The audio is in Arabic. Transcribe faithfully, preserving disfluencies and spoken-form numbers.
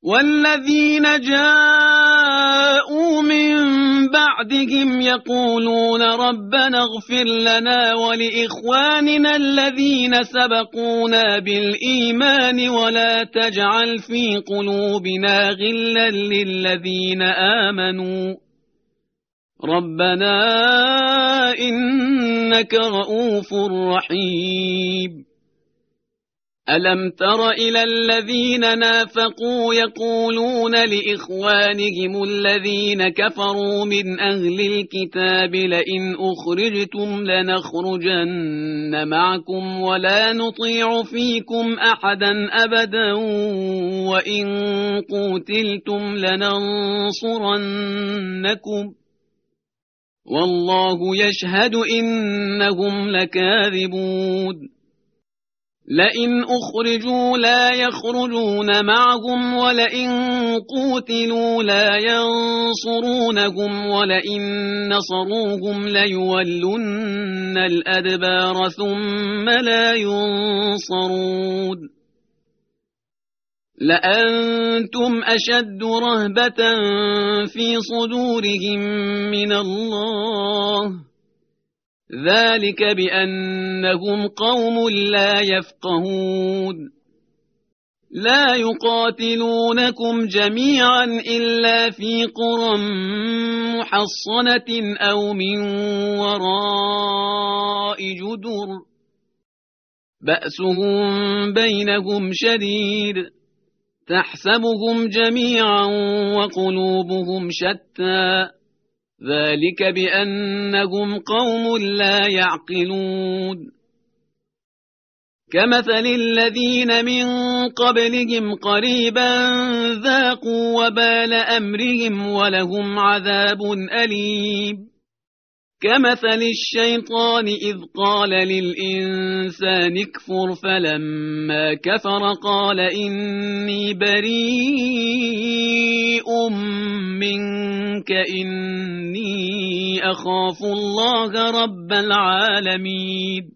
والذين جاءوا من بعدهم يقولون ربنا اغفر لنا ولإخواننا الذين سبقونا بالإيمان ولا تجعل في قلوبنا غلا للذين آمنوا ربنا إنك رؤوف رحيم. ألم تر إلى الذين نافقوا يقولون لإخوانهم الذين كفروا من أهل الكتاب لئن أخرجتم لنخرجن معكم ولا نطيع فيكم أحدا أبدا وإن قتلتم لننصرنكم والله يشهد إنهم لكاذبون. لئن أخرجوا لا يخرجون معهم ولئن قوتلوا لا ينصرونهم ولئن نصروهم ليولن الأدبار ثم لا ينصرون. لأنتم أشد رهبة في صدورهم من الله ذلك بأنهم قوم لا يفقهون. لا يقاتلونكم جميعا إلا في قرى محصنة أو من وراء جدر بأسهم بينهم شديد تحسبهم جميعا وقلوبهم شتى ذلك بأنهم قوم لا يعقلون. كمثل الذين من قبلهم قريبا ذاقوا وبال أمرهم ولهم عذاب أليم. كمثل الشيطان إذ قال للإنسان اكفر فلما كفر قال إني بريء منك إني أخاف الله رب العالمين.